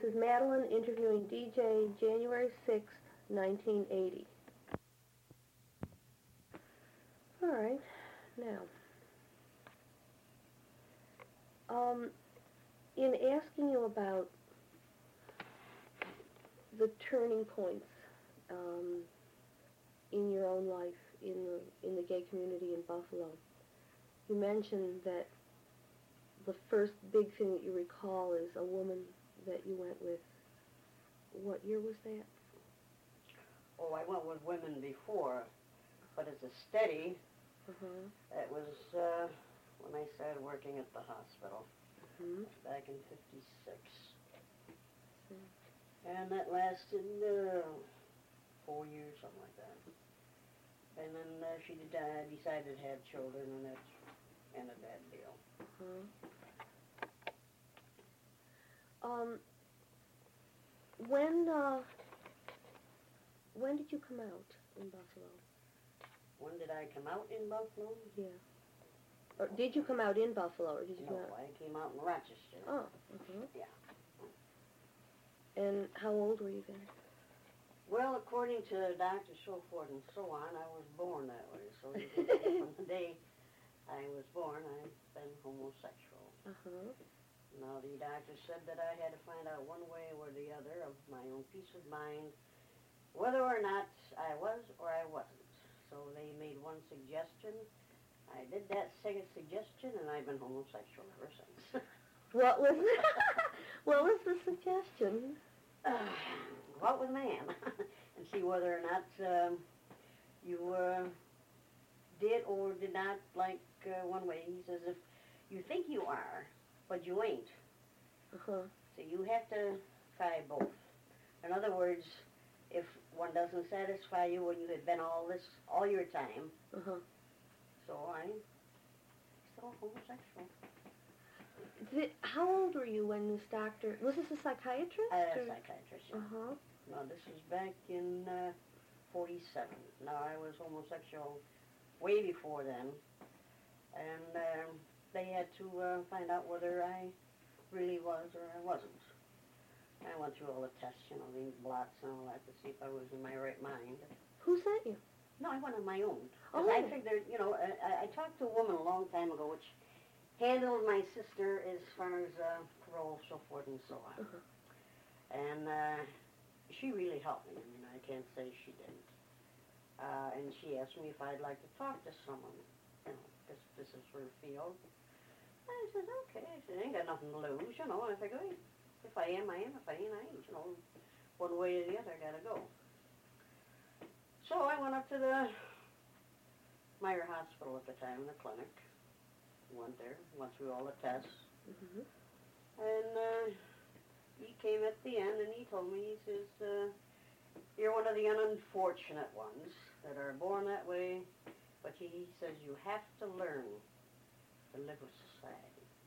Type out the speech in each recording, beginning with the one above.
is Madeline interviewing DJ January 6, 1980. All right, now, in asking you about the turning points in your own life in the gay community in Buffalo, you mentioned that the first big thing that you recall is a woman that you went with. What year was that? Oh, I went with women before, but as a steady, it was when I started working at the hospital, back in '56. And that lasted 4 years, something like that. And then she decided to have children, and that ended that deal. When did you come out in Buffalo? When did I come out in Buffalo? Yeah. Or did you come out in Buffalo, or did you come out? No, I came out in Rochester. Oh, Yeah. And how old were you then? Well, according to doctors, so forth and so on, I was born that way. So you can say from the day I was born, I've been homosexual. Now, the doctor said that I had to find out one way or the other of my own peace of mind, whether or not I was or I wasn't. So they made one suggestion. I did that second suggestion, and I've been homosexual ever since. What was what was the suggestion? Go out with a man and see whether or not you did or did not like one way. He says, if you think you are, but you ain't. So you have to try both. In other words, if one doesn't satisfy you when you had been all your time, so I'm still homosexual. How old were you when this doctor... Was this a psychiatrist? A psychiatrist, yeah. No, this was back in 47. Now, I was homosexual way before then. And they had to find out whether I really was or I wasn't. I went through all the tests, the blots and all that to see if I was in my right mind. Who sent you? No, I went on my own. Because I figured, I talked to a woman a long time ago, which handled my sister as far as parole, so forth and so on. And she really helped me. I mean, I can't say she didn't. And she asked me if I'd like to talk to someone. This is her field. I said, okay. I said, I ain't got nothing to lose, And I figured, if I am, I am. If I ain't, I ain't. One way or the other, I gotta go. So I went up to the Meyer Hospital at the time, in the clinic. Went there, went through all the tests. And he came at the end and he told me, he says, you're one of the unfortunate ones that are born that way, but he says you have to learn to live with society.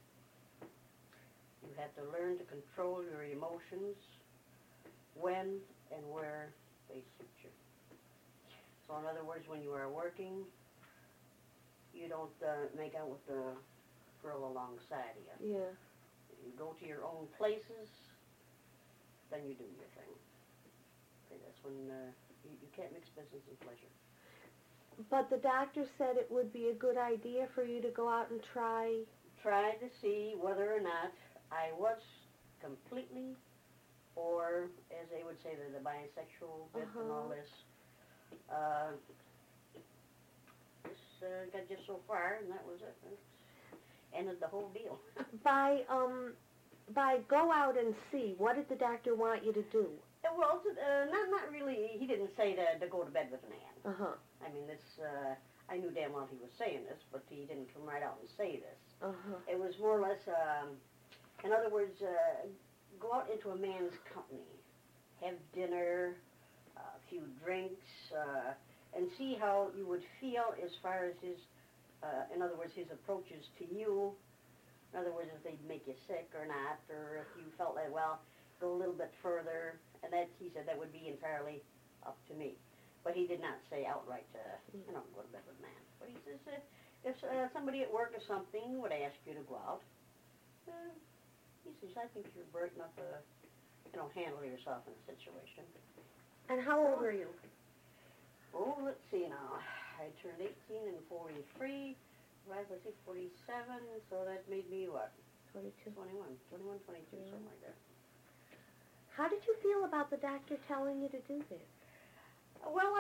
You have to learn to control your emotions when and where they suit you. So in other words, when you are working, you don't make out with the girl alongside of you. Yeah. You go to your own places, then you do your thing. Okay, that's when you can't mix business and pleasure. But the doctor said it would be a good idea for you to go out and try... Try to see whether or not I was completely, or as they would say, the bisexual bit and all this. This got just so far, and that was it. That ended the whole deal. By go out and see, what did the doctor want you to do? Well, not really. He didn't say to go to bed with a man. I mean, this. I knew damn well he was saying this, but he didn't come right out and say this. It was more or less, in other words, go out into a man's company, have dinner, a few drinks, and see how you would feel as far as his, in other words, his approaches to you. In other words, if they'd make you sick or not, or if you felt like, well, go a little bit further. And that, he said, that would be entirely up to me. But he did not say outright to, go to bed with a man. But he says, if somebody at work or something would ask you to go out, he says, I think you're bright enough handle yourself in a situation. And how old were you? Oh, let's see now. I turned 18 in 43. Right, let's see, 47. So that made me what? 22. 21, 22, something like that. How did you feel about the doctor telling you to do this? Well,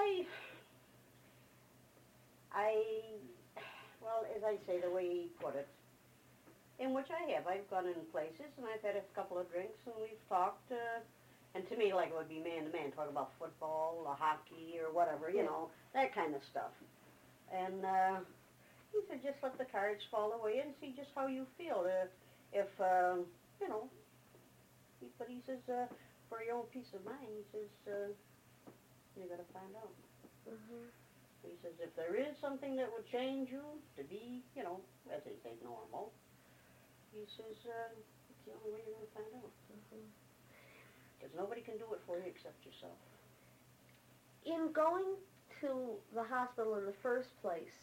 well, as I say, the way he put it, in which I've gone in places and I've had a couple of drinks and we've talked, and to me, like, it would be man-to-man, talk about football or hockey or whatever, you know, that kind of stuff. And he said, just let the cards fall away and see just how you feel. If you know, but he says, for your own peace of mind, he says, you got to find out. Mm-hmm. He says, if there is something that would change you to be, you know, as they say, normal, he says, it's the only way you're going to find out. Because nobody can do it for you except yourself. In going to the hospital in the first place,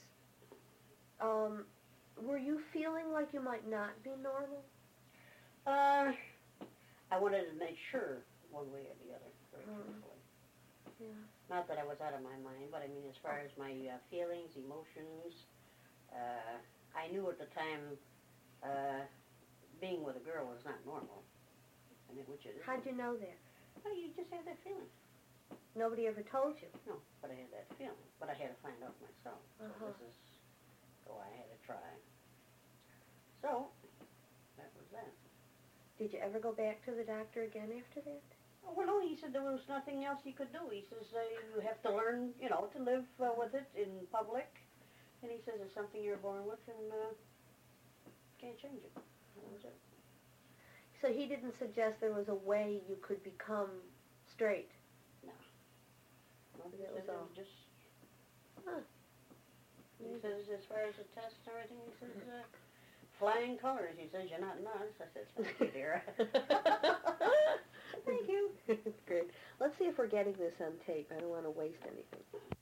were you feeling like you might not be normal? I wanted to make sure one way or the other, very truthfully. Yeah. Not that I was out of my mind, but I mean, as far as my feelings, emotions, I knew at the time being with a girl was not normal. I mean, which it is. How'd you know that? Well, you just have that feeling. Nobody ever told you? No, but I had that feeling. But I had to find out myself. So this is why I had to try. So, that was that. Did you ever go back to the doctor again after that? Well, no, he said there was nothing else he could do. He says you have to learn, you know, to live with it in public. And he says it's something you're born with and can't change it. That was it. So he didn't suggest there was a way you could become straight? No. No, That was all. Just... Huh. He says as far as the test and everything, he says... flying colors. He says, you're not nuts. I said, thank you, dear. Thank you. Great. Let's see if we're getting this on tape. I don't want to waste anything.